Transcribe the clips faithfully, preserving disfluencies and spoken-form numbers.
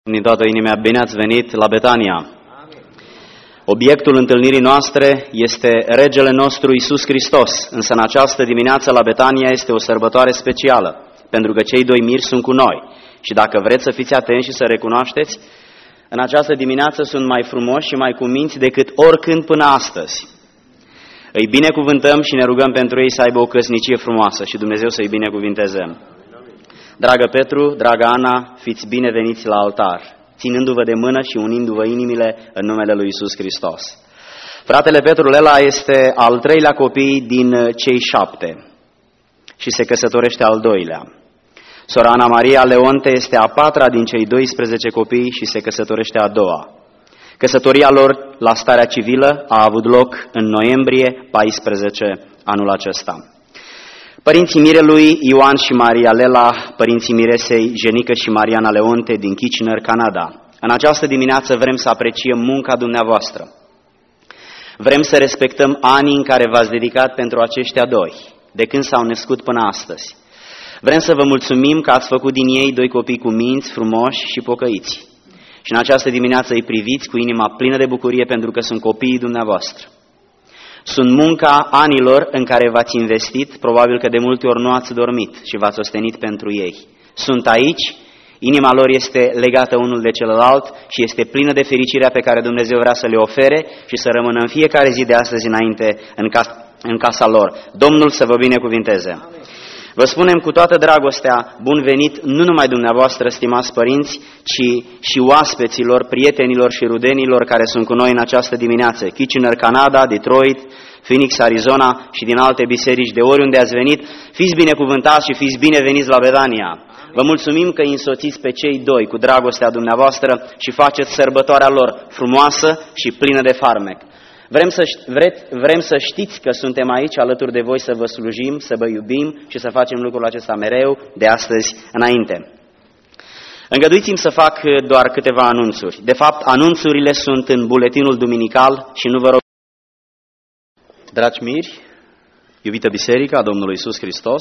Din toată inima, bine ați venit la Betania. Obiectul întâlnirii noastre este Regele nostru Iisus Hristos, însă în această dimineață la Betania este o sărbătoare specială, pentru că cei doi miri sunt cu noi. Și dacă vreți să fiți atenți și să recunoașteți, în această dimineață sunt mai frumoși și mai cuminți decât oricând până astăzi. Îi binecuvântăm și ne rugăm pentru ei să aibă o căsnicie frumoasă și Dumnezeu să-i binecuvinteze. Dragă Petru, dragă Ana, fiți bineveniți la altar, ținându-vă de mână și unindu-vă inimile în numele lui Iisus Hristos. Fratele Petru Lela este al treilea copii din cei șapte și se căsătorește al doilea. Sora Ana Maria Leonte este a patra din cei doisprezece copii și se căsătorește a doua. Căsătoria lor la starea civilă a avut loc în noiembrie paisprezece anul acesta. Părinții mirelui Ioan și Maria Lela, părinții miresei Jenică și Mariana Leonte din Kitchener, Canada. În această dimineață vrem să apreciem munca dumneavoastră. Vrem să respectăm anii în care v-ați dedicat pentru aceștia doi, de când s-au născut până astăzi. Vrem să vă mulțumim că ați făcut din ei doi copii cu minți, frumoși și pocăiți. Și în această dimineață îi priviți cu inima plină de bucurie pentru că sunt copiii dumneavoastră. Sunt munca anilor în care v-ați investit, probabil că de multe ori nu ați dormit și v-ați ostenit pentru ei. Sunt aici, inima lor este legată unul de celălalt și este plină de fericirea pe care Dumnezeu vrea să le ofere și să rămână în fiecare zi de astăzi înainte în casa, în casa lor. Domnul să vă binecuvinteze! Vă spunem cu toată dragostea, bun venit, nu numai dumneavoastră, stimați părinți, ci și oaspeților, prietenilor și rudenilor care sunt cu noi în această dimineață. Kitchener, Canada, Detroit, Phoenix, Arizona și din alte biserici, de oriunde ați venit, fiți binecuvântați și fiți bineveniți la Betania. Vă mulțumim că îi însoțiți pe cei doi cu dragostea dumneavoastră și faceți sărbătoarea lor frumoasă și plină de farmec. Vrem să, vreți, vrem să știți că suntem aici alături de voi să vă slujim, să vă iubim și să facem lucrul acesta mereu, de astăzi înainte. Îngăduiți-mi să fac doar câteva anunțuri. De fapt, anunțurile sunt în buletinul duminical și nu vă rog. Dragi miri, iubită biserică a Domnului Iisus Hristos,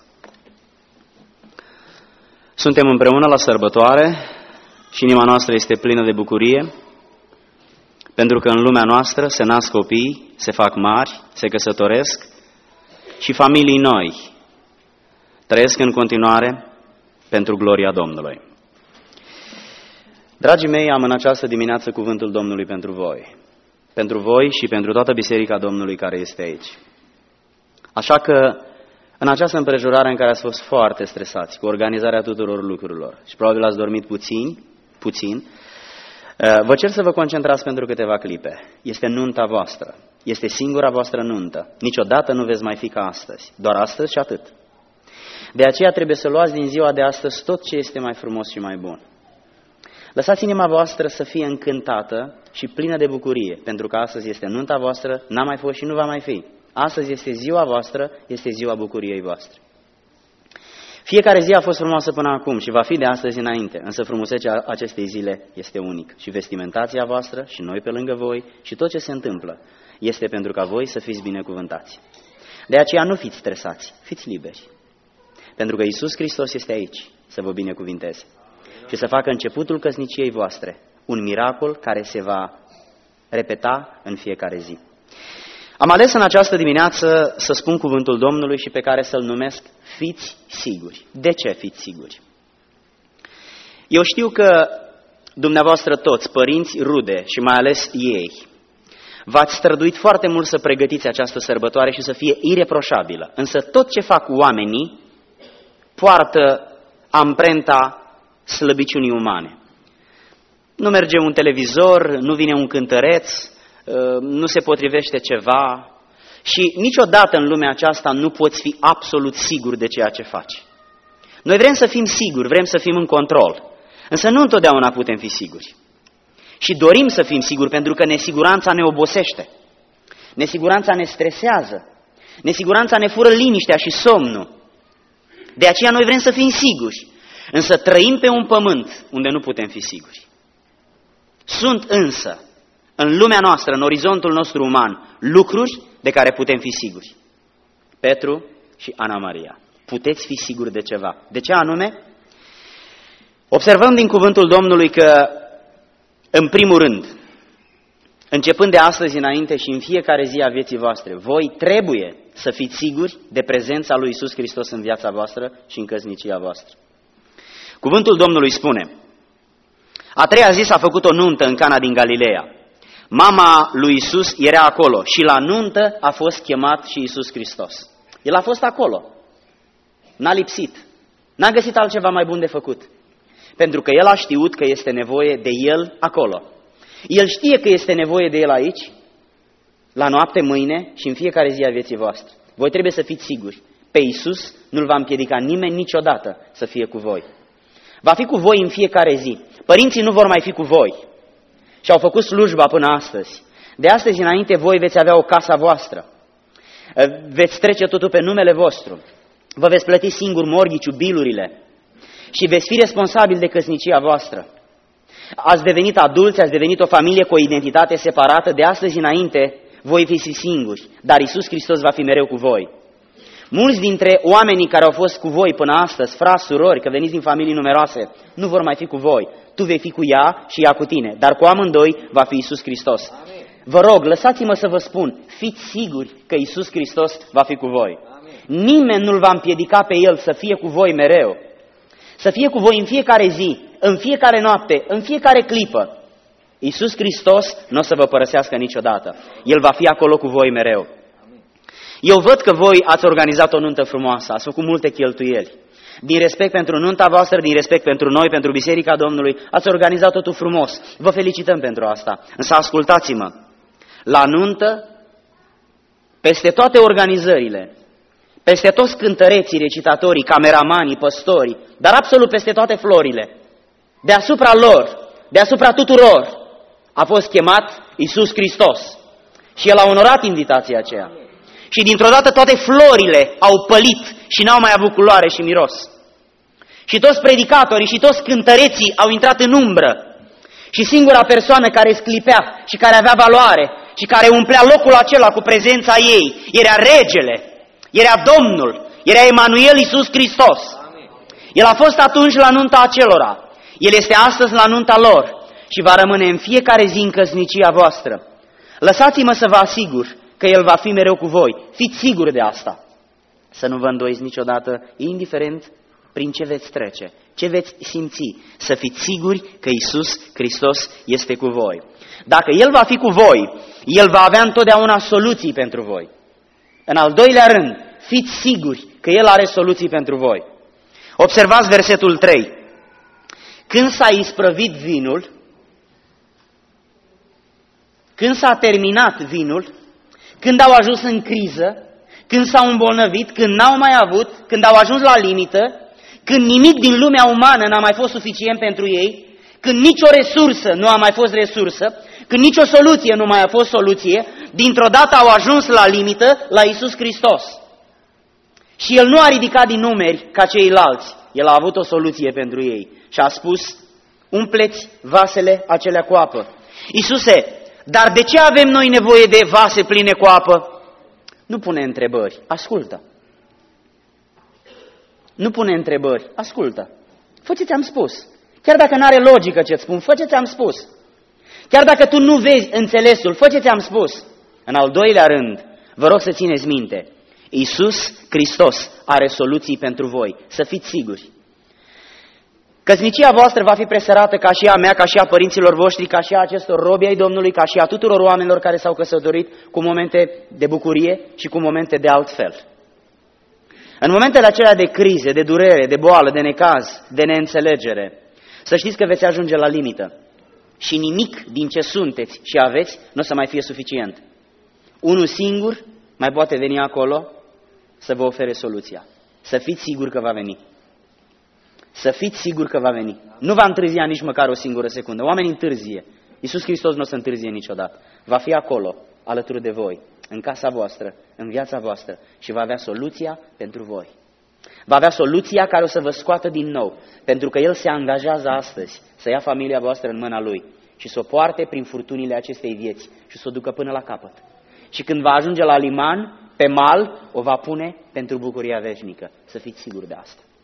suntem împreună la sărbătoare și inima noastră este plină de bucurie, pentru că în lumea noastră se nasc copii, se fac mari, se căsătoresc și familii noi trăiesc în continuare pentru gloria Domnului. Dragii mei, am în această dimineață cuvântul Domnului pentru voi, pentru voi și pentru toată biserica Domnului care este aici. Așa că, în această împrejurare în care ați fost foarte stresați cu organizarea tuturor lucrurilor și probabil ați dormit puțin, puțin, vă cer să vă concentrați pentru câteva clipe. Este nunta voastră. Este singura voastră nuntă. Niciodată nu veți mai fi ca astăzi. Doar astăzi și atât. De aceea trebuie să luați din ziua de astăzi tot ce este mai frumos și mai bun. Lăsați inima voastră să fie încântată și plină de bucurie, pentru că astăzi este nunta voastră, n-a mai fost și nu va mai fi. Astăzi este ziua voastră, este ziua bucuriei voastre. Fiecare zi a fost frumoasă până acum și va fi de astăzi înainte, însă frumusețea acestei zile este unică. Și vestimentația voastră, și noi pe lângă voi, și tot ce se întâmplă, este pentru ca voi să fiți binecuvântați. De aceea nu fiți stresați, fiți liberi. Pentru că Iisus Hristos este aici să vă binecuvinteze și să facă începutul căsniciei voastre un miracol care se va repeta în fiecare zi. Am ales în această dimineață să spun cuvântul Domnului și pe care să-l numesc fiți siguri. De ce fiți siguri? Eu știu că dumneavoastră toți, părinți, rude și mai ales ei, v-ați străduit foarte mult să pregătiți această sărbătoare și să fie ireproșabilă. Însă tot ce fac oamenii poartă amprenta slăbiciunii umane. Nu merge un televizor, nu vine un cântăreț, nu se potrivește ceva și niciodată în lumea aceasta nu poți fi absolut sigur de ceea ce faci. Noi vrem să fim siguri, vrem să fim în control, însă nu întotdeauna putem fi siguri. Și dorim să fim siguri pentru că nesiguranța ne obosește, nesiguranța ne stresează, nesiguranța ne fură liniștea și somnul. De aceea noi vrem să fim siguri, însă trăim pe un pământ unde nu putem fi siguri. Sunt însă în lumea noastră, în orizontul nostru uman, lucruri de care putem fi siguri. Petru și Ana Maria. Puteți fi siguri de ceva. De ce anume? Observăm din cuvântul Domnului că, în primul rând, începând de astăzi înainte și în fiecare zi a vieții voastre, voi trebuie să fiți siguri de prezența lui Iisus Hristos în viața voastră și în căsnicia voastră. Cuvântul Domnului spune: a treia zi s-a făcut o nuntă în Cana din Galileea. Mama lui Iisus era acolo și la nuntă a fost chemat și Iisus Hristos. El a fost acolo, n-a lipsit, n-a găsit altceva mai bun de făcut, pentru că el a știut că este nevoie de el acolo. El știe că este nevoie de el aici, la noapte, mâine și în fiecare zi a vieții voastre. Voi trebuie să fiți siguri, pe Iisus nu-L va împiedica nimeni niciodată să fie cu voi. Va fi cu voi în fiecare zi. Părinții nu vor mai fi cu voi și au făcut slujba până astăzi. De astăzi înainte voi veți avea o casă voastră, veți trece totul pe numele vostru, vă veți plăti singur morghiciul, bilurile și veți fi responsabili de căsnicia voastră. Ați devenit adulți, ați devenit o familie cu o identitate separată, de astăzi înainte voi fiți singuri, dar Iisus Hristos va fi mereu cu voi. Mulți dintre oamenii care au fost cu voi până astăzi, frați, surori, că veniți din familii numeroase, nu vor mai fi cu voi. Tu vei fi cu ea și ea cu tine, dar cu amândoi va fi Iisus Hristos. Amin. Vă rog, lăsați-mă să vă spun, fiți siguri că Iisus Hristos va fi cu voi. Amin. Nimeni nu-L va împiedica pe El să fie cu voi mereu, să fie cu voi în fiecare zi, în fiecare noapte, în fiecare clipă. Iisus Hristos nu o să vă părăsească niciodată. El va fi acolo cu voi mereu. Eu văd că voi ați organizat o nuntă frumoasă, ați făcut multe cheltuieli. Din respect pentru nunta voastră, din respect pentru noi, pentru Biserica Domnului, ați organizat totul frumos. Vă felicităm pentru asta. Însă ascultați-mă, la nuntă, peste toate organizările, peste toți cântăreții, recitatorii, cameramanii, păstorii, dar absolut peste toate florile, deasupra lor, deasupra tuturor, a fost chemat Iisus Hristos. Și El a onorat invitația aceea. Și dintr-o dată toate florile au pălit și n-au mai avut culoare și miros. Și toți predicatorii și toți cântăreții au intrat în umbră. Și singura persoană care sclipea și care avea valoare și care umplea locul acela cu prezența ei era regele, era Domnul, era Emanuel Iisus Hristos. El a fost atunci la nunta acelora. El este astăzi la nunta lor și va rămâne în fiecare zi în căsnicia voastră. Lăsați-mă să vă asigur că El va fi mereu cu voi. Fiți siguri de asta. Să nu vă îndoiți niciodată, indiferent prin ce veți trece, ce veți simți, să fiți siguri că Iisus Hristos este cu voi. Dacă El va fi cu voi, El va avea întotdeauna soluții pentru voi. În al doilea rând, fiți siguri că El are soluții pentru voi. Observați versetul trei. Când s-a isprăvit vinul, când s-a terminat vinul, când au ajuns în criză, când s-au îmbolnăvit, când n-au mai avut, când au ajuns la limită, când nimic din lumea umană n-a mai fost suficient pentru ei, când nicio resursă nu a mai fost resursă, când nicio soluție nu mai a fost soluție, dintr-o dată au ajuns la limită la Iisus Hristos. Și El nu a ridicat din numeri ca ceilalți, El a avut o soluție pentru ei și a spus: umpleți vasele acelea cu apă. Iisuse, dar de ce avem noi nevoie de vase pline cu apă? Nu pune întrebări, ascultă. Nu pune întrebări, ascultă. Fă ce ți-am spus. Chiar dacă nu are logică ce-ți spun, fă ce ți-am spus. Chiar dacă tu nu vezi înțelesul, fă ce ți-am spus. În al doilea rând, vă rog să țineți minte, Iisus Hristos are soluții pentru voi, să fiți siguri. Căsnicia voastră va fi presărată ca și a mea, ca și a părinților voștri, ca și a acestor robi ai Domnului, ca și a tuturor oamenilor care s-au căsătorit, cu momente de bucurie și cu momente de altfel. În momentele acelea de crize, de durere, de boală, de necaz, de neînțelegere, să știți că veți ajunge la limită și nimic din ce sunteți și aveți nu o să mai fie suficient. Unul singur mai poate veni acolo să vă ofere soluția. Să fiți siguri că va veni. Să fiți siguri că va veni. Nu va întârzia nici măcar o singură secundă. Oamenii întârzie. Iisus Hristos nu o să întârzie niciodată. Va fi acolo, alături de voi, în casa voastră, în viața voastră și va avea soluția pentru voi. Va avea soluția care o să vă scoată din nou, pentru că El se angajează astăzi să ia familia voastră în mâna Lui și să o poarte prin furtunile acestei vieți și să o ducă până la capăt. Și când va ajunge la liman, pe mal, o va pune pentru bucuria veșnică. Să fiți siguri de asta.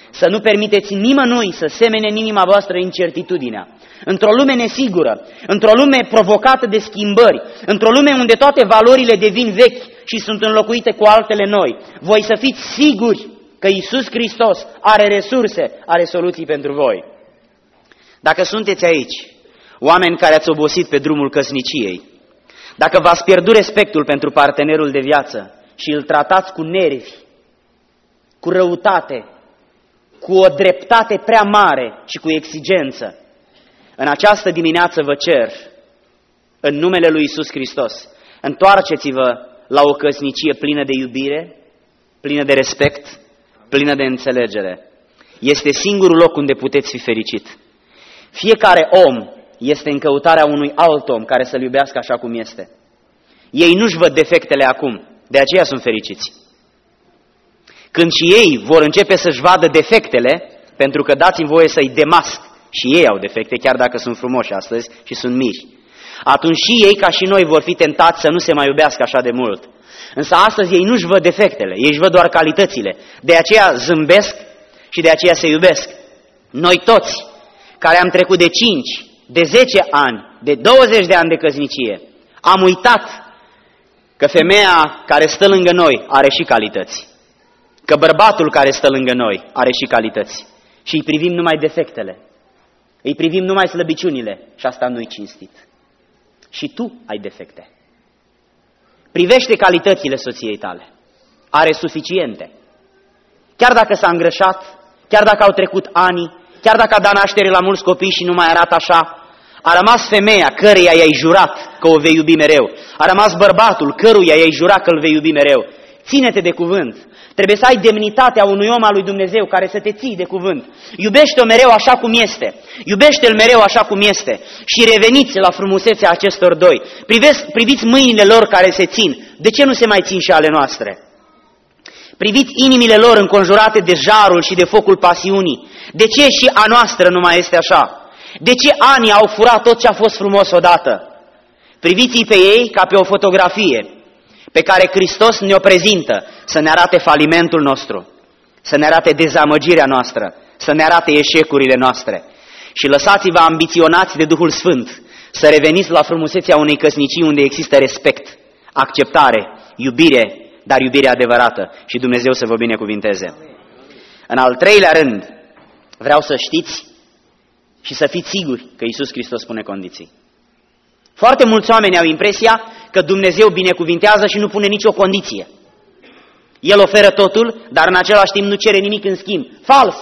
Să nu permiteți nimănui să semene în inima voastră incertitudinea. Într-o lume nesigură, într-o lume provocată de schimbări, într-o lume unde toate valorile devin vechi și sunt înlocuite cu altele noi, voi să fiți siguri că Iisus Hristos are resurse, are soluții pentru voi. Dacă sunteți aici, oameni care ați obosit pe drumul căsniciei, dacă v-ați pierdut respectul pentru partenerul de viață și îl tratați cu nervi, cu răutate, cu o dreptate prea mare și cu exigență, în această dimineață vă cer, în numele lui Iisus Hristos, întoarceți-vă la o căsnicie plină de iubire, plină de respect, plină de înțelegere. Este singurul loc unde puteți fi fericit. Fiecare om este în căutarea unui alt om care să-l iubească așa cum este. Ei nu-și văd defectele acum, de aceea sunt fericiți. Când și ei vor începe să-și vadă defectele, pentru că dați-mi voie să-i demasc, și ei au defecte, chiar dacă sunt frumoși astăzi și sunt miri, atunci și ei, ca și noi, vor fi tentați să nu se mai iubească așa de mult. Însă astăzi ei nu-și văd defectele, ei își văd doar calitățile. De aceea zâmbesc și de aceea se iubesc. Noi toți, care am trecut de cinci, de zece ani, de douăzeci de ani de căsnicie, am uitat că femeia care stă lângă noi are și calități. Că bărbatul care stă lângă noi are și calități. Și îi privim numai defectele. Îi privim numai slăbiciunile și asta nu-i cinstit. Și tu ai defecte. Privește calitățile soției tale. Are suficiente. Chiar dacă s-a îngrășat, chiar dacă au trecut ani, chiar dacă a dat naștere la mulți copii și nu mai arată așa, a rămas femeia căreia i-ai jurat că o vei iubi mereu. A rămas bărbatul căruia i-ai jurat că îl vei iubi mereu. Ține-te de cuvânt. Trebuie să ai demnitatea unui om al lui Dumnezeu care să te ții de cuvânt. Iubește-o mereu așa cum este. Iubește-l mereu așa cum este. Și reveniți la frumusețea acestor doi. Priveți, priviți mâinile lor care se țin. De ce nu se mai țin și ale noastre? Priviți inimile lor înconjurate de jarul și de focul pasiunii. De ce și a noastră nu mai este așa? De ce anii au furat tot ce a fost frumos odată? Priviți-i pe ei ca pe o fotografie pe care Hristos ne-o prezintă, să ne arate falimentul nostru, să ne arate dezamăgirea noastră, să ne arate eșecurile noastre. Și lăsați-vă ambiționați de Duhul Sfânt să reveniți la frumusețea unei căsnicii unde există respect, acceptare, iubire, dar iubire adevărată, și Dumnezeu să vă binecuvinteze. În al treilea rând, vreau să știți și să fiți siguri că Iisus Hristos pune condiții. Foarte mulți oameni au impresia că Dumnezeu binecuvintează și nu pune nicio condiție. El oferă totul, dar în același timp nu cere nimic în schimb. Fals!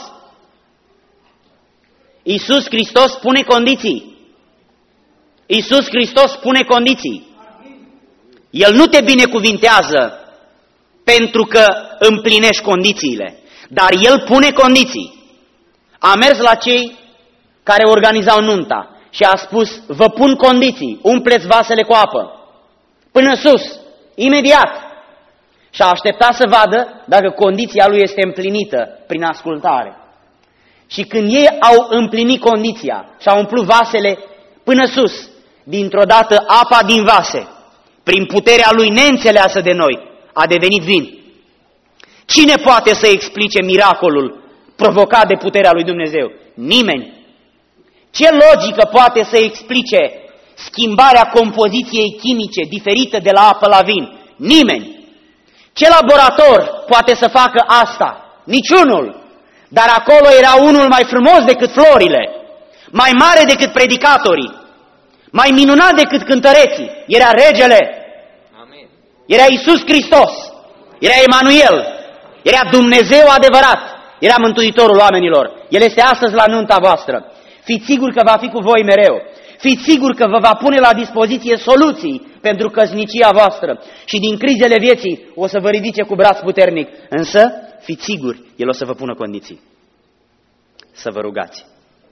Iisus Hristos pune condiții. Iisus Hristos pune condiții. El nu te binecuvintează pentru că împlinești condițiile, dar El pune condiții. A mers la cei care organizau nunta și a spus: vă pun condiții, umpleți vasele cu apă, până sus, imediat. Și a așteptat să vadă dacă condiția lui este împlinită prin ascultare. Și când ei au împlinit condiția și au umplut vasele până sus, dintr-o dată apa din vase, prin puterea lui neînțeleasă de noi, a devenit vin. Cine poate să explice miracolul provocat de puterea lui Dumnezeu? Nimeni. Ce logică poate să explice schimbarea compoziției chimice diferită de la apă la vin? Nimeni. Ce laborator poate să facă asta? Niciunul. Dar acolo era unul mai frumos decât florile, mai mare decât predicatorii, mai minunat decât cântăreții. Era regele. Amin. Era Iisus Hristos. Era Emanuel. Era Dumnezeu adevărat. Era Mântuitorul oamenilor. El este astăzi la nunta voastră. Fiți siguri că va fi cu voi mereu. Fiți siguri că vă va pune la dispoziție soluții pentru căsnicia voastră. Și din crizele vieții o să vă ridice cu braț puternic. Însă, fiți siguri, El o să vă pună condiții. Să vă rugați.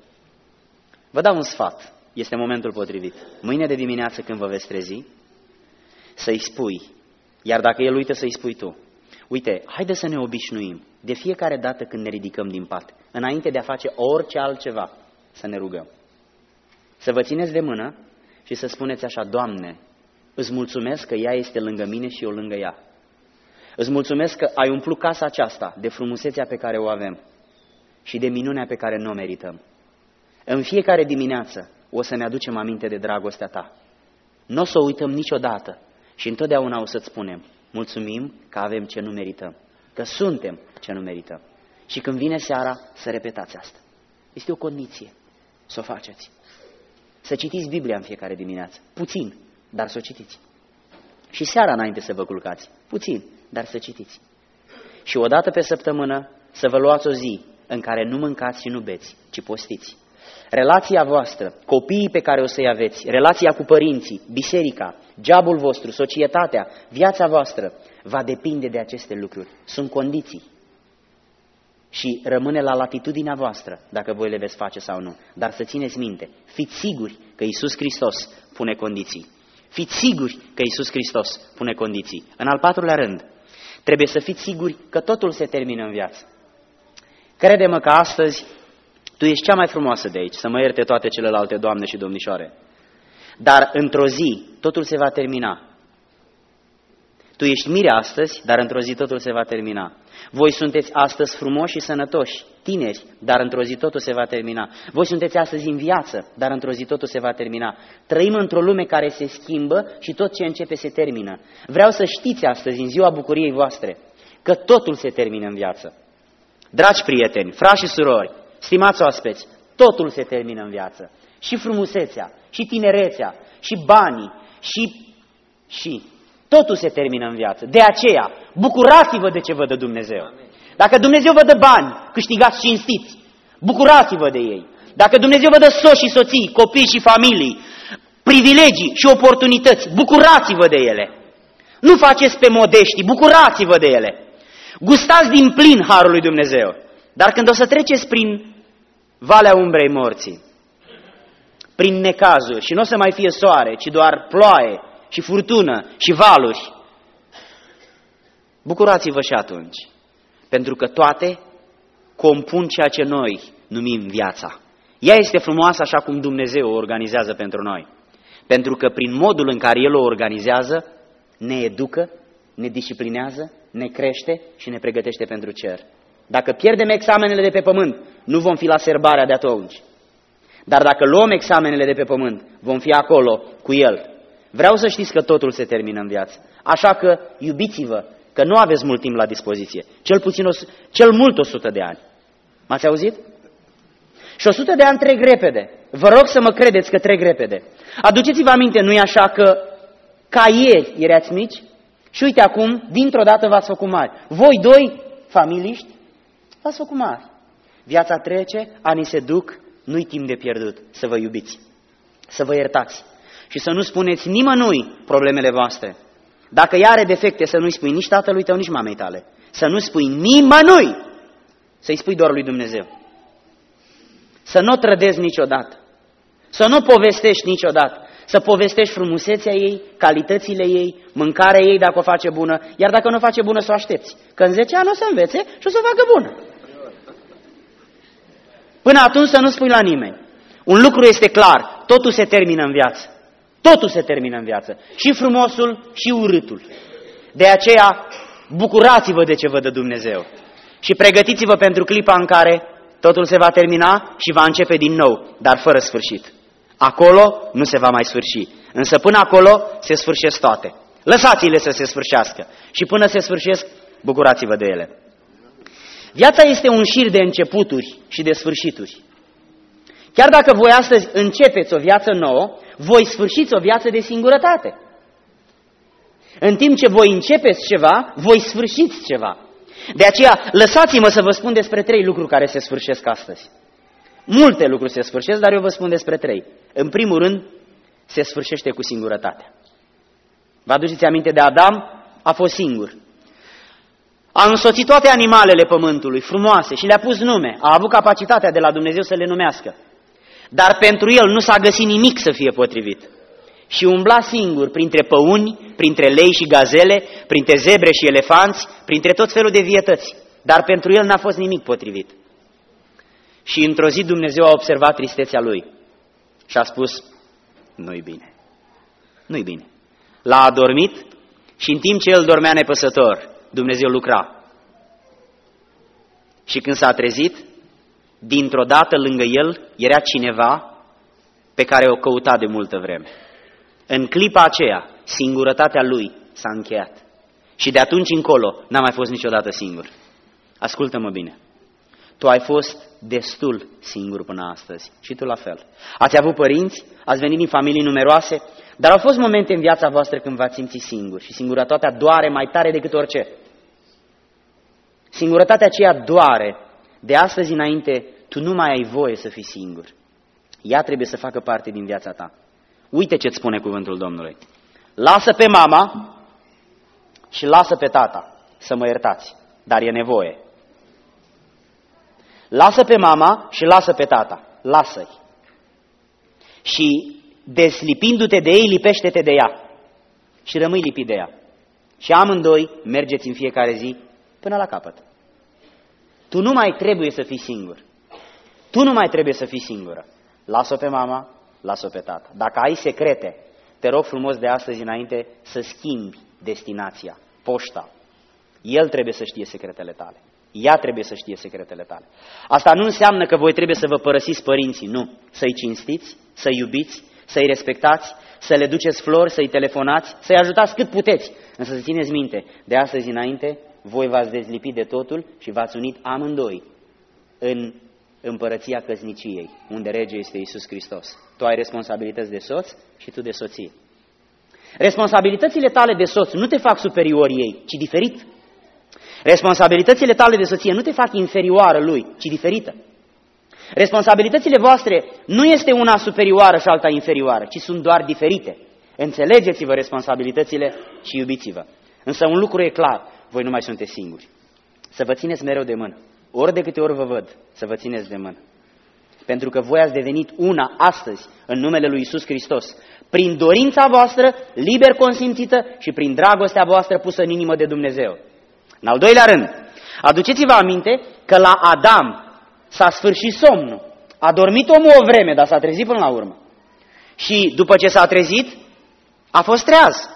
Vă dau un sfat. Este momentul potrivit. Mâine de dimineață când vă veți trezi, să-i spui, iar dacă El uită, să-i spui tu: uite, haide să ne obișnuim de fiecare dată când ne ridicăm din pat, înainte de a face orice altceva, să ne rugăm. Să vă țineți de mână și să spuneți așa: Doamne, îți mulțumesc că ea este lângă mine și eu lângă ea. Îți mulțumesc că ai umplut casa aceasta de frumusețea pe care o avem. și de minunea pe care nu o merităm. În fiecare dimineață o să ne aducem aminte de dragostea Ta. Nu o să o uităm niciodată și întotdeauna o să-ți spunem, mulțumim că avem ce nu merităm, că suntem ce nu merităm. Și când vine seara, să repetați asta. Este o condiție să o faceți. Să citiți Biblia în fiecare dimineață, puțin, dar să o citiți. Și seara înainte să vă culcați, puțin, dar să citiți. Și o dată pe săptămână să vă luați o zi în care nu mâncați și nu beți, ci postiți. Relația voastră, copiii pe care o să-i aveți, relația cu părinții, biserica, jobul vostru, societatea, viața voastră, va depinde de aceste lucruri. Sunt condiții. Și rămâne la latitudinea voastră dacă voi le veți face sau nu. Dar să țineți minte, fiți siguri că Iisus Hristos pune condiții. Fiți siguri că Iisus Hristos pune condiții. În al patrulea rând, trebuie să fiți siguri că totul se termină în viață. Crede-mă că astăzi tu ești cea mai frumoasă de aici, să mă ierte toate celelalte doamne și domnișoare. Dar într-o zi totul se va termina. Tu ești mire astăzi, dar într-o zi totul se va termina. Voi sunteți astăzi frumoși și sănătoși, tineri, dar într-o zi totul se va termina. Voi sunteți astăzi în viață, dar într-o zi totul se va termina. Trăim într-o lume care se schimbă și tot ce începe se termină. Vreau să știți astăzi, în ziua bucuriei voastre, că totul se termină în viață. Dragi prieteni, frați și surori, stimați oaspeți, totul se termină în viață. Și frumusețea, și tinerețea, și banii, și... și... Totul se termină în viață. De aceea, bucurați-vă de ce vă dă Dumnezeu. Dacă Dumnezeu vă dă bani, câștigați cinstiți, bucurați-vă de ei. Dacă Dumnezeu vă dă soți și soții, copii și familii, privilegii și oportunități, bucurați-vă de ele. Nu faceți pe modești, bucurați-vă de ele. Gustați din plin harul lui Dumnezeu. Dar când o să treceți prin valea umbrei morții, prin necazuri și nu o să mai fie soare, ci doar ploaie, și furtună, și valuri, bucurați-vă și atunci, pentru că toate compun ceea ce noi numim viața. Ea este frumoasă așa cum Dumnezeu o organizează pentru noi, pentru că prin modul în care El o organizează, ne educă, ne disciplinează, ne crește și ne pregătește pentru cer. Dacă pierdem examenele de pe pământ, nu vom fi la serbarea de atunci, dar dacă luăm examenele de pe pământ, vom fi acolo cu El. Vreau să știți că totul se termină în viață. Așa că iubiți-vă, că nu aveți mult timp la dispoziție. Cel puțin, o, cel mult o sută de ani. M-ați auzit? Și o sută de ani trec repede. Vă rog să mă credeți că trec repede. Aduceți-vă aminte, nu-i așa că ca ieri erați mici și uite acum, dintr-o dată v-ați făcut mari. Voi doi, familiști, v-ați făcut mari. Viața trece, anii se duc, nu-i timp de pierdut. Să vă iubiți, să vă iertați. Și să nu spuneți nimănui problemele voastre. Dacă ea are defecte, să nu-i spui nici tatălui tău, nici mamei tale. Să nu spui nimănui, să-i spui doar lui Dumnezeu. Să nu o trădezi niciodată. Să nu povestești niciodată. Să povestești frumusețea ei, calitățile ei, mâncarea ei dacă o face bună, iar dacă nu o face bună, să o aștepți. Că în zece ani o să învețe și o să o facă bună. Până atunci să nu spui la nimeni. Un lucru este clar, totul se termină în viață. Totul se termină în viață. Și frumosul și urâtul. De aceea, bucurați-vă de ce vă dă Dumnezeu. Și pregătiți-vă pentru clipa în care totul se va termina și va începe din nou, dar fără sfârșit. Acolo nu se va mai sfârși. Însă până acolo se sfârșesc toate. Lăsați-le să se sfârșească. Și până se sfârșesc, bucurați-vă de ele. Viața este un șir de începuturi și de sfârșituri. Chiar dacă voi astăzi începeți o viață nouă, voi sfârșiți o viață de singurătate. În timp ce voi începeți ceva, voi sfârșiți ceva. De aceea, lăsați-mă să vă spun despre trei lucruri care se sfârșesc astăzi. Multe lucruri se sfârșesc, dar eu vă spun despre trei. În primul rând, se sfârșește cu singurătatea. Vă aduceți aminte de Adam? A fost singur. A însoțit toate animalele pământului, frumoase, și le-a pus nume. A avut capacitatea de la Dumnezeu să le numească. Dar pentru el nu s-a găsit nimic să fie potrivit. Și umbla singur printre păuni, printre lei și gazele, printre zebre și elefanți, printre tot felul de vietăți. Dar pentru el n-a fost nimic potrivit. Și într-o zi Dumnezeu a observat tristețea lui și a spus, nu-i bine, nu-i bine. L-a adormit și în timp ce el dormea nepăsător, Dumnezeu lucra. Și când s-a trezit, dintr-o dată lângă el era cineva pe care o căuta de multă vreme. În clipa aceea, singurătatea lui s-a încheiat. Și de atunci încolo n-a mai fost niciodată singur. Ascultă-mă bine. Tu ai fost destul singur până astăzi și tu la fel. Ați avut părinți, ați venit din familii numeroase, dar au fost momente în viața voastră când v-ați simțit singuri și singurătatea doare mai tare decât orice. Singurătatea aceea doare. De astăzi înainte, tu nu mai ai voie să fii singur. Ea trebuie să facă parte din viața ta. Uite ce-ți spune cuvântul Domnului. Lasă pe mama și lasă pe tata să mă iertați, dar e nevoie. Lasă pe mama și lasă pe tata, lasă-i. Și deslipindu-te de ei, lipește-te de ea și rămâi lipit de ea. Și amândoi mergeți în fiecare zi până la capăt. Tu nu mai trebuie să fii singur. Tu nu mai trebuie să fii singură. Lasă-o pe mama, lasă-o pe tata. Dacă ai secrete, te rog frumos de astăzi înainte să schimbi destinația, poșta. El trebuie să știe secretele tale. Ea trebuie să știe secretele tale. Asta nu înseamnă că voi trebuie să vă părăsiți părinții, nu. Să-i cinstiți, să-i iubiți, să-i respectați, să le duceți flori, să-i telefonați, să-i ajutați cât puteți. Însă să țineți minte, de astăzi înainte, voi v-ați dezlipit de totul și v-ați unit amândoi în împărăția căsniciei, unde rege este Iisus Hristos. Tu ai responsabilități de soț și tu de soție. Responsabilitățile tale de soț nu te fac superior ei, ci diferit. Responsabilitățile tale de soție nu te fac inferioară lui, ci diferită. Responsabilitățile voastre nu este una superioară și alta inferioară, ci sunt doar diferite. Înțelegeți-vă responsabilitățile și iubiți-vă. Însă un lucru e clar, voi nu mai sunteți singuri. Să vă țineți mereu de mână. Ori de câte ori vă văd, să vă țineți de mână. Pentru că voi ați devenit una astăzi în numele lui Iisus Hristos, prin dorința voastră, liber consimțită și prin dragostea voastră pusă în inimă de Dumnezeu. În al doilea rând, aduceți-vă aminte că la Adam s-a sfârșit somnul. A dormit omul o vreme, dar s-a trezit până la urmă. Și după ce s-a trezit, a fost treaz.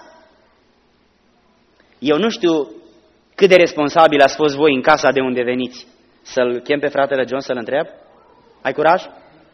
Eu nu știu cât de responsabil ați fost voi în casa de unde veniți. Să-l chem pe fratele John să-l întreb? Ai curaj?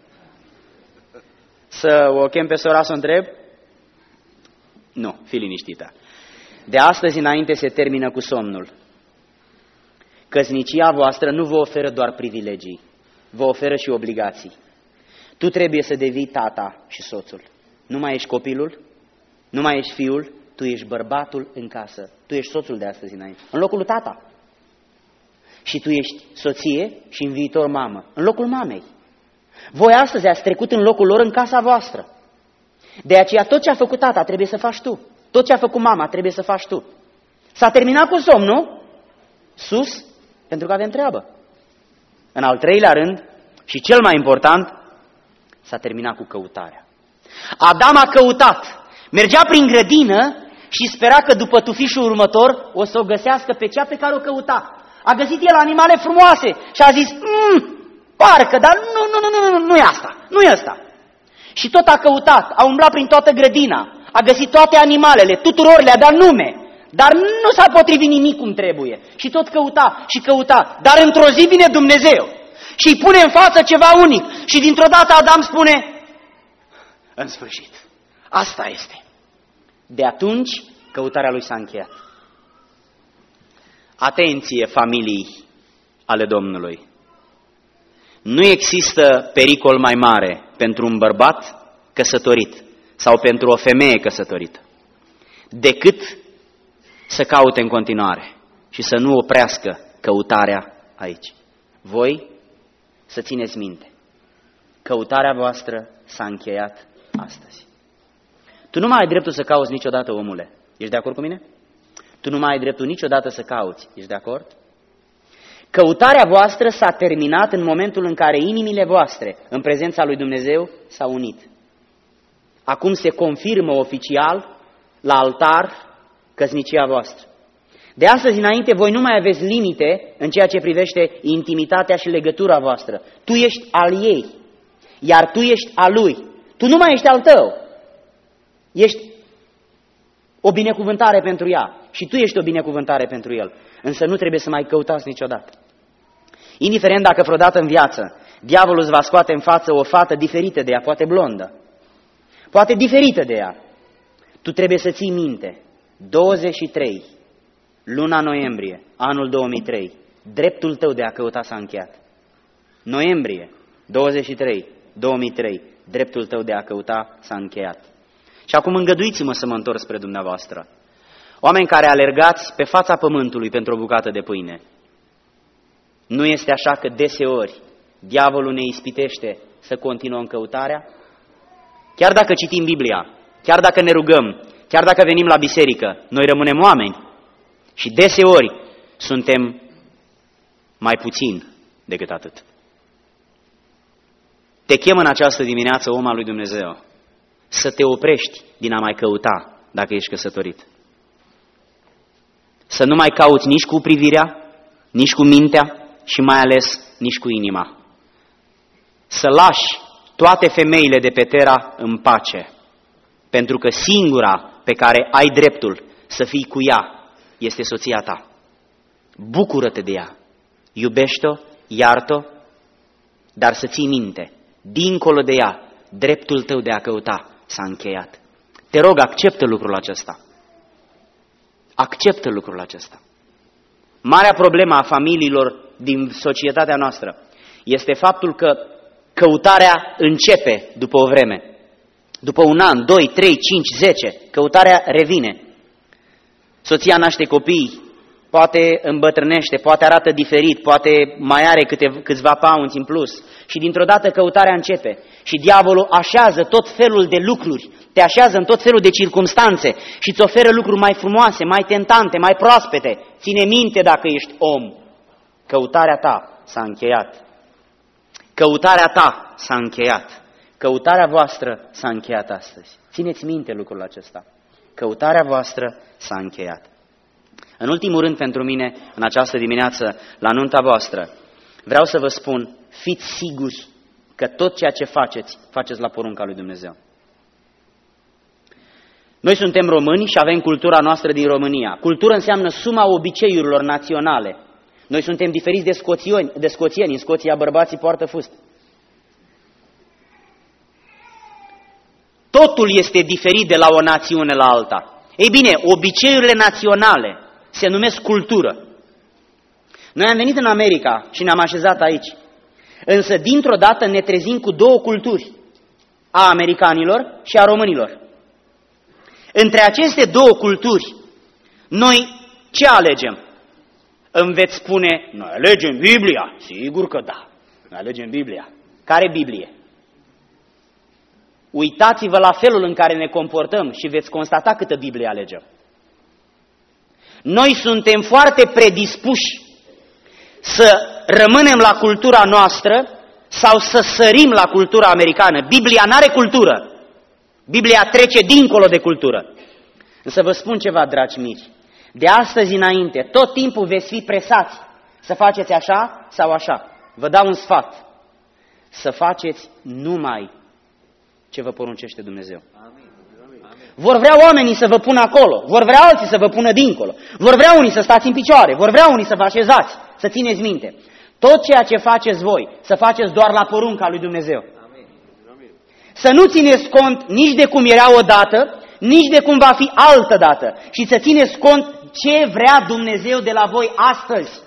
Să o chem pe sora să o întreb? Nu, fii liniștită. De astăzi înainte se termină cu somnul. Căsnicia voastră nu vă oferă doar privilegii, vă oferă și obligații. Tu trebuie să devii tata și soțul. Nu mai ești copilul, nu mai ești fiul, tu ești bărbatul în casă. Tu ești soțul de astăzi înainte, în locul lui tata. Și tu ești soție și în viitor mamă, în locul mamei. Voi astăzi ați trecut în locul lor în casa voastră. De aceea tot ce a făcut tata trebuie să faci tu. Tot ce a făcut mama trebuie să faci tu. S-a terminat cu somnul, sus, pentru că avem treabă. În al treilea rând, și cel mai important, s-a terminat cu căutarea. Adam a căutat, mergea prin grădină și spera că după tufișul următor o să o găsească pe cea pe care o căuta. A găsit el animale frumoase și a zis, mmm, parcă, dar nu, nu, nu, nu, nu e asta, nu e asta. Și tot a căutat, a umblat prin toată grădina, a găsit toate animalele, tuturor le-a dat nume, dar nu s-a potrivit nimic cum trebuie. Și tot căuta și căuta, dar într-o zi vine Dumnezeu și îi pune în față ceva unic. Și dintr-o dată Adam spune, în sfârșit, asta este. De atunci, căutarea lui s-a încheiat. Atenție, familii ale Domnului! Nu există pericol mai mare pentru un bărbat căsătorit sau pentru o femeie căsătorită decât să caute în continuare și să nu oprească căutarea aici. Voi să țineți minte, căutarea voastră s-a încheiat astăzi. Tu nu mai ai dreptul să cauți niciodată, omule. Ești de acord cu mine? Tu nu mai ai dreptul niciodată să cauți. Ești de acord? Căutarea voastră s-a terminat în momentul în care inimile voastre, în prezența lui Dumnezeu, s-au unit. Acum se confirmă oficial la altar căsnicia voastră. De astăzi înainte voi nu mai aveți limite în ceea ce privește intimitatea și legătura voastră. Tu ești al ei, iar tu ești al lui. Tu nu mai ești al tău. Ești o binecuvântare pentru ea și tu ești o binecuvântare pentru el. Însă nu trebuie să mai căutați niciodată. Indiferent dacă vreodată în viață Diavolul îți va scoate în față o fată diferită de ea, poate blondă, poate diferită de ea. Tu trebuie să ții minte, douăzeci și trei, luna noiembrie, anul două mii trei, dreptul tău de a căuta s-a încheiat. Noiembrie, douăzeci și trei, două mii trei, dreptul tău de a căuta s-a încheiat. Și acum îngăduiți-mă să mă întorc spre dumneavoastră. Oameni care alergați pe fața pământului pentru o bucată de pâine. Nu este așa că deseori diavolul ne ispitește să continuăm căutarea? Chiar dacă citim Biblia, chiar dacă ne rugăm, chiar dacă venim la biserică, noi rămânem oameni și deseori suntem mai puțin decât atât. Te chem în această dimineață, om al lui Dumnezeu, să te oprești din a mai căuta dacă ești căsătorit. Să nu mai cauți nici cu privirea, nici cu mintea și mai ales nici cu inima. Să lași toate femeile de pe Tera în pace, pentru că singura pe care ai dreptul să fii cu ea este soția ta. Bucură-te de ea, iubește-o, iartă-o, dar să ții minte, dincolo de ea, dreptul tău de a căuta s-a încheiat. Te rog, acceptă lucrul acesta. Acceptă lucrul acesta. Marea problemă a familiilor din societatea noastră este faptul că căutarea începe după o vreme. După un an, doi, trei, cinci, zece, căutarea revine. Soția naște copii, poate îmbătrânește, poate arată diferit, poate mai are câte, câțiva paunți în plus. Și dintr-o dată căutarea începe. Și diavolul așează tot felul de lucruri, te așează în tot felul de circumstanțe și îți oferă lucruri mai frumoase, mai tentante, mai proaspete. Ține minte dacă ești om. Căutarea ta s-a încheiat. Căutarea ta s-a încheiat. Căutarea voastră s-a încheiat astăzi. Țineți minte lucrul acesta. Căutarea voastră s-a încheiat. În ultimul rând, pentru mine, în această dimineață, la nunta voastră, vreau să vă spun, fiți siguri că tot ceea ce faceți, faceți la porunca lui Dumnezeu. Noi suntem români și avem cultura noastră din România. Cultură înseamnă suma obiceiurilor naționale. Noi suntem diferiți de scoțieni. De scoțieni. În Scoția bărbații poartă fust. Totul este diferit de la o națiune la alta. Ei bine, obiceiurile naționale se numesc cultură. Noi am venit în America și ne-am așezat aici. Însă, dintr-o dată, ne trezim cu două culturi, a americanilor și a românilor. Între aceste două culturi, noi ce alegem? Îmi veți spune, noi alegem Biblia. Sigur că da, noi alegem Biblia. Care Biblie? Uitați-vă la felul în care ne comportăm și veți constata câtă Biblie alegem. Noi suntem foarte predispuși să rămânem la cultura noastră sau să sărim la cultura americană. Biblia n-are cultură. Biblia trece dincolo de cultură. Însă vă spun ceva, dragi mici. De astăzi înainte, tot timpul veți fi presați să faceți așa sau așa. Vă dau un sfat. Să faceți numai ce vă poruncește Dumnezeu. Vor vrea oamenii să vă pună acolo, vor vrea alții să vă pună dincolo, vor vrea unii să stați în picioare, vor vrea unii să vă așezați, să țineți minte. Tot ceea ce faceți voi, să faceți doar la porunca lui Dumnezeu. Să nu țineți cont nici de cum era odată, nici de cum va fi altă dată, și să țineți cont ce vrea Dumnezeu de la voi astăzi.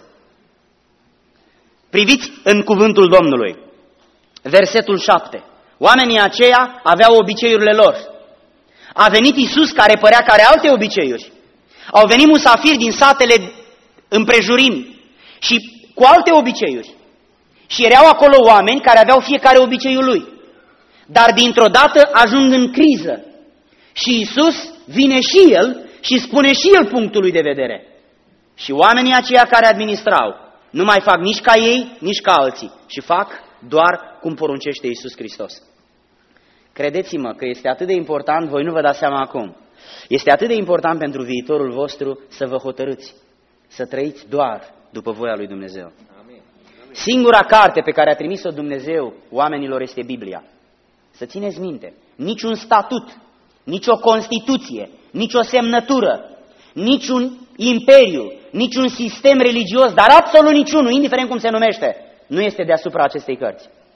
Priviți în cuvântul Domnului, versetul șapte. Oamenii aceia aveau obiceiurile lor. A venit Iisus, care părea că are alte obiceiuri. Au venit musafiri din satele împrejurimi și cu alte obiceiuri. Și erau acolo oameni care aveau fiecare obiceiul lui. Dar dintr-o dată ajung în criză. Și Iisus vine și El și spune și El punctul lui de vedere. Și oamenii aceia care administrau nu mai fac nici ca ei, nici ca alții. Și fac doar cum poruncește Iisus Hristos. Credeți-mă că este atât de important, voi nu vă dați seama acum, este atât de important pentru viitorul vostru să vă hotărâți, să trăiți doar după voia lui Dumnezeu. Singura carte pe care a trimis-o Dumnezeu oamenilor este Biblia. Să țineți minte, niciun statut, nicio Constituție, nicio semnătură, niciun imperiu, niciun sistem religios, dar absolut niciunul, indiferent cum se numește, nu este deasupra acestei cărți.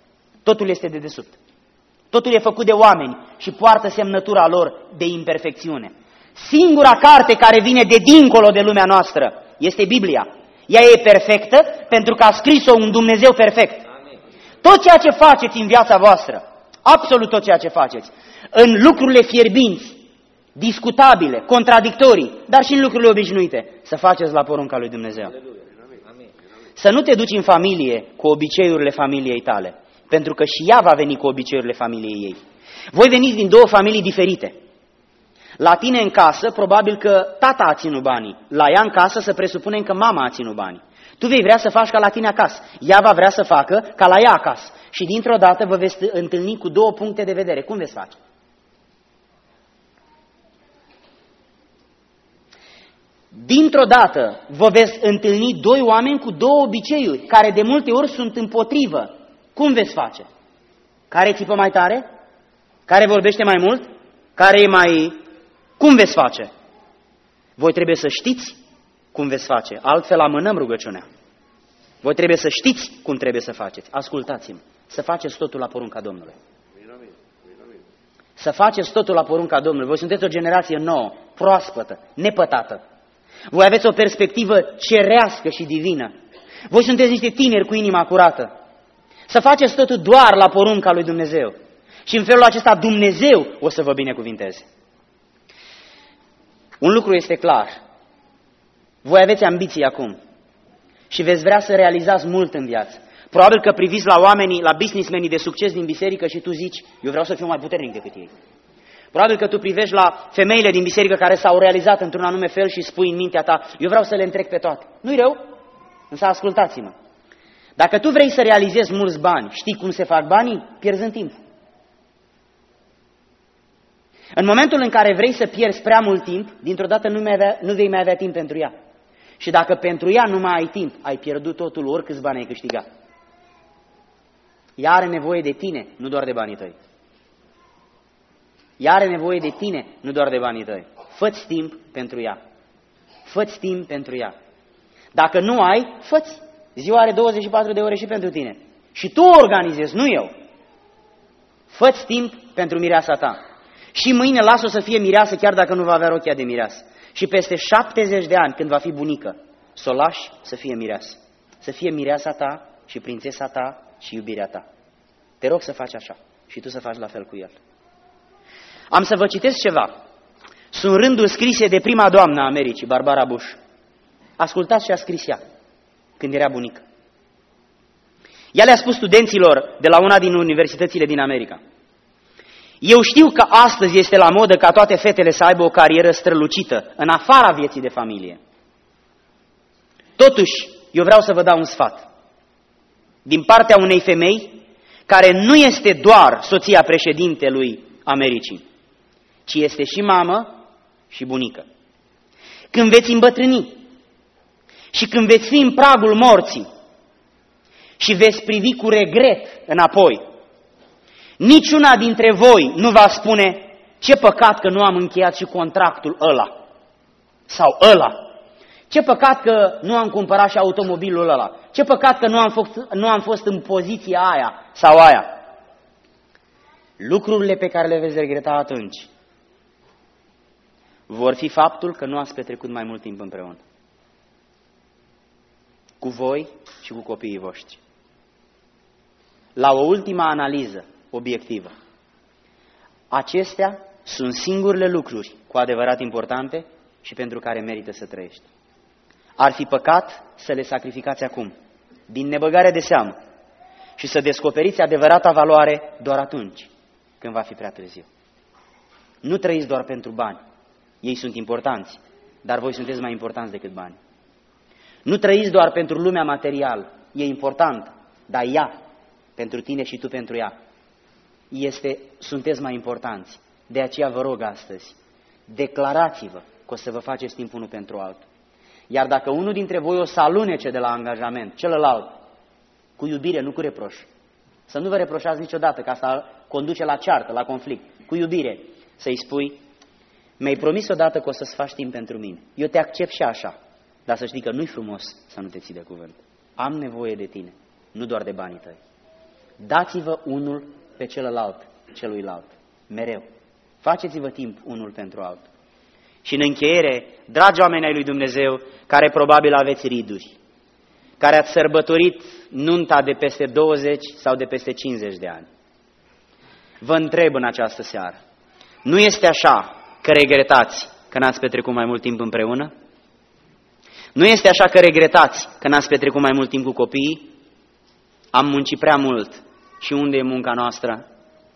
Totul este de desubt. Totul e făcut de oameni și poartă semnătura lor de imperfecțiune. Singura carte care vine de dincolo de lumea noastră este Biblia. Ea e perfectă pentru că a scris-o un Dumnezeu perfect. Tot ceea ce faceți în viața voastră, absolut tot ceea ce faceți, în lucrurile fierbinți, discutabile, contradictorii, dar și în lucrurile obișnuite, să faceți la porunca lui Dumnezeu. Să nu te duci în familie cu obiceiurile familiei tale, pentru că și ea va veni cu obiceiurile familiei ei. Voi veniți din două familii diferite. La tine în casă, probabil că tata a ținut banii. La ea în casă, să presupunem că mama a ținut banii. Tu vei vrea să faci ca la tine acasă. Ea va vrea să facă ca la ea acasă. Și dintr-o dată vă veți întâlni cu două puncte de vedere. Cum veți face? Dintr-o dată vă veți întâlni doi oameni cu două obiceiuri, care de multe ori sunt împotrivă. Cum veți face? Care țipă mai tare? Care vorbește mai mult? Care e mai... Cum veți face? Voi trebuie să știți cum veți face, altfel amânăm rugăciunea. Voi trebuie să știți cum trebuie să faceți. Ascultați-mă, să faceți totul la porunca Domnului. Să faceți totul la porunca Domnului. Voi sunteți o generație nouă, proaspătă, nepătată. Voi aveți o perspectivă cerească și divină. Voi sunteți niște tineri cu inima curată. Să faceți totul doar la porunca lui Dumnezeu. Și în felul acesta Dumnezeu o să vă binecuvinteze. Un lucru este clar. Voi aveți ambiții acum și veți vrea să realizați mult în viață. Probabil că priviți la oamenii, la businessmenii de succes din biserică și tu zici, eu vreau să fiu mai puternic decât ei. Probabil că tu privești la femeile din biserică care s-au realizat într-un anume fel și spui în mintea ta, eu vreau să le întrec pe toate. Nu-i rău, însă ascultați-mă. Dacă tu vrei să realizezi mulți bani, știi cum se fac banii? Pierzând timp. În momentul în care vrei să pierzi prea mult timp, dintr-o dată nu, mai avea, nu vei mai avea timp pentru ea. Și dacă pentru ea nu mai ai timp, ai pierdut totul, oricâți bani ai câștigat. Ea are nevoie de tine, nu doar de banii tăi. Ea are nevoie de tine, nu doar de banii tăi. Fă-ți timp pentru ea. Fă-ți timp pentru ea. Dacă nu ai, fă-ți. Ziua are douăzeci și patru de ore și pentru tine. Și tu o organizezi, nu eu. Fă-ți timp pentru mireasa ta. Și mâine lasă-o să fie mireasă, chiar dacă nu va avea rochia de mireasă. Și peste șaptezeci de ani, când va fi bunică, să o lași să fie mireasă. Să fie mireasa ta și prințesa ta și iubirea ta. Te rog să faci așa și tu să faci la fel cu el. Am să vă citesc ceva. Sunt rânduri scrise de prima doamnă a Americii, Barbara Bush. Ascultați ce a scris ea când era bunică. Ea le-a spus studenților de la una din universitățile din America. Eu știu că astăzi este la modă ca toate fetele să aibă o carieră strălucită, în afara vieții de familie. Totuși, eu vreau să vă dau un sfat. Din partea unei femei care nu este doar soția președintelui Americii, ci este și mamă și bunică. Când veți îmbătrâni și când veți fi în pragul morții și veți privi cu regret înapoi, niciuna dintre voi nu va spune, ce păcat că nu am încheiat și contractul ăla sau ăla. Ce păcat că nu am cumpărat și automobilul ăla. Ce păcat că nu am fost, nu am fost în poziția aia sau aia. Lucrurile pe care le veți regreta atunci vor fi faptul că nu ați petrecut mai mult timp împreună. Cu voi și cu copiii voștri. La o ultimă analiză obiectivă, acestea sunt singurele lucruri cu adevărat importante și pentru care merită să trăiești. Ar fi păcat să le sacrificați acum, din nebăgare de seamă, și să descoperiți adevărata valoare doar atunci când va fi prea târziu. Nu trăiți doar pentru bani. Ei sunt importanți, dar voi sunteți mai importanți decât bani. Nu trăiți doar pentru lumea materială. E important, dar ea, pentru tine și tu pentru ea, este, sunteți mai importanți. De aceea vă rog astăzi, declarați-vă că o să vă faceți timp unul pentru altul. Iar dacă unul dintre voi o să alunece de la angajament, celălalt, cu iubire, nu cu reproș. Să nu vă reproșați niciodată, că asta conduce la ceartă, la conflict. Cu iubire, să-i spui, mi-ai promis odată că o să-ți faci timp pentru mine. Eu te accept și așa, dar să știi că nu-i frumos să nu te ții de cuvânt. Am nevoie de tine, nu doar de banii tăi. dați-vă unul pe celălalt, celuilalt, mereu. Faceți-vă timp unul pentru altul. Și în încheiere, dragi oameni ai lui Dumnezeu, care probabil aveți riduri, care ați sărbătorit nunta de peste douăzeci sau de peste cincizeci de ani, vă întreb în această seară, nu este așa că regretați că n-ați petrecut mai mult timp împreună? Nu este așa că regretați că n-ați petrecut mai mult timp cu copiii? Am muncit prea mult. Și unde e munca noastră?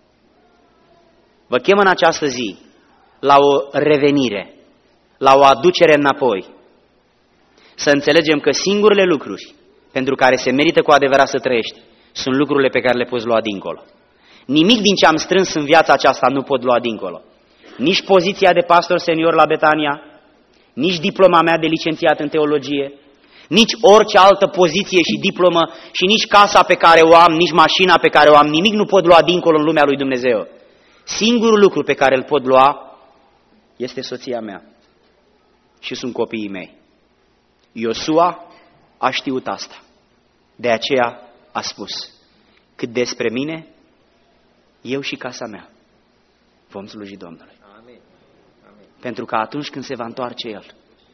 Vă chem în această zi la o revenire, la o aducere înapoi. Să înțelegem că singurele lucruri pentru care se merită cu adevărat să trăiești sunt lucrurile pe care le poți lua dincolo. Nimic din ce am strâns în viața aceasta nu pot lua dincolo. Nici poziția de pastor senior la Betania, nici diploma mea de licențiat în teologie, nici orice altă poziție și diplomă și nici casa pe care o am, nici mașina pe care o am, nimic nu pot lua dincolo în lumea lui Dumnezeu. Singurul lucru pe care îl pot lua este soția mea și sunt copiii mei. Iosua a știut asta. De aceea a spus, cât despre mine, eu și casa mea vom sluji Domnului. Amin. Amin. Pentru că atunci când se va întoarce El,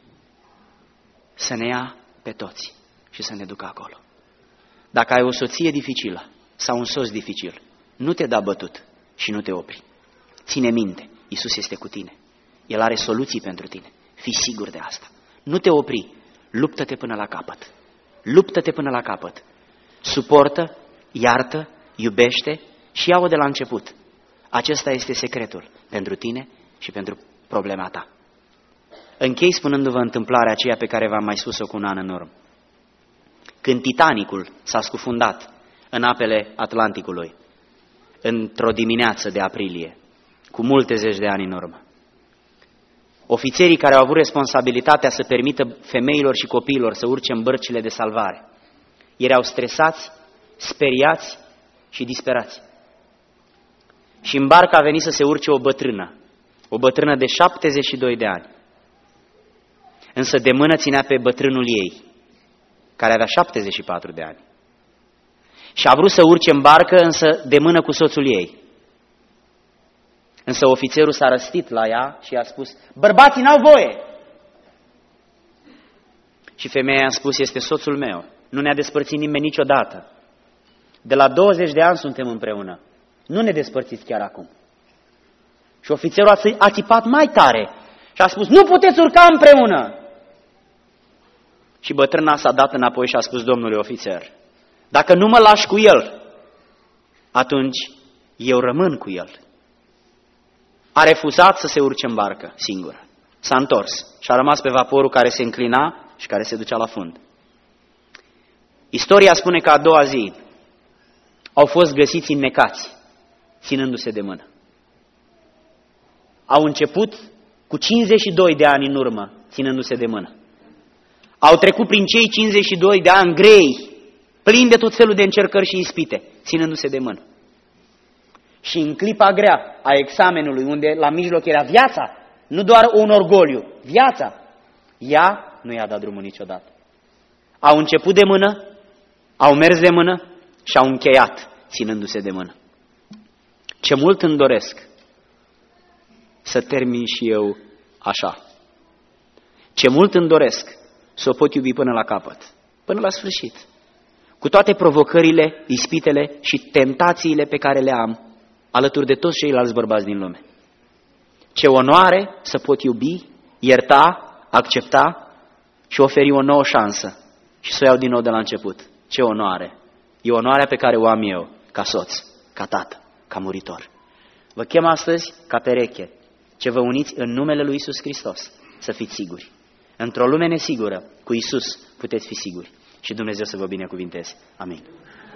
să ne ia pe toți și să ne ducă acolo. Dacă ai o soție dificilă sau un soț dificil, nu te da bătut și nu te opri. Ține minte, Iisus este cu tine. El are soluții pentru tine. Fii sigur de asta. Nu te opri. Luptă-te până la capăt. Luptă-te până la capăt. Suportă, iartă, iubește și ia-o de la început. Acesta este secretul pentru tine și pentru problema ta. Închei spunându-vă întâmplarea aceea pe care v-am mai spus-o cu un an în urmă. Când Titanicul s-a scufundat în apele Atlanticului, într-o dimineață de aprilie, cu multe zeci de ani în urmă, ofițerii care au avut responsabilitatea să permită femeilor și copiilor să urce în bărcile de salvare, erau stresați, speriați și disperați. Și în barcă a venit să se urce o bătrână, o bătrână de șaptezeci și doi de ani. Însă de mână ținea pe bătrânul ei, care avea șaptezeci și patru de ani. Și a vrut să urce în barcă, însă de mână cu soțul ei. Însă ofițerul s-a răstit la ea și a spus, bărbații n-au voie! Și femeia a spus, este soțul meu, nu ne-a despărțit nimeni niciodată. De la douăzeci de ani suntem împreună, nu ne despărțiți chiar acum. Și ofițerul a țipat mai tare și a spus, nu puteți urca împreună! Și bătrâna s-a dat înapoi și a spus domnului ofițer, dacă nu mă lași cu el, atunci eu rămân cu el. A refuzat să se urce în barcă singură. S-a întors și a rămas pe vaporul care se înclina și care se ducea la fund. Istoria spune că a doua zi au fost găsiți înnecați, ținându-se de mână. Au început cu cincizeci și doi de ani în urmă, ținându-se de mână. Au trecut prin cei cincizeci și doi de ani grei, plini de tot felul de încercări și ispite, ținându-se de mână. Și în clipa grea a examenului, unde la mijloc era viața, nu doar un orgoliu, viața, ea nu i-a dat drumul niciodată. Au început de mână, au mers de mână și au încheiat ținându-se de mână. Ce mult îmi doresc să termin și eu așa. Ce mult îmi doresc să o pot iubi până la capăt, până la sfârșit, cu toate provocările, ispitele și tentațiile pe care le am, alături de toți ceilalți bărbați din lume. Ce onoare să pot iubi, ierta, accepta și oferi o nouă șansă și să o iau din nou de la început. Ce onoare! E onoarea pe care o am eu, ca soț, ca tată, ca muritor. Vă chem astăzi ca pereche, ce vă uniți în numele lui Iisus Hristos, să fiți siguri. Într-o lume nesigură, cu Iisus puteți fi siguri. Și Dumnezeu să vă binecuvinteze. Amin.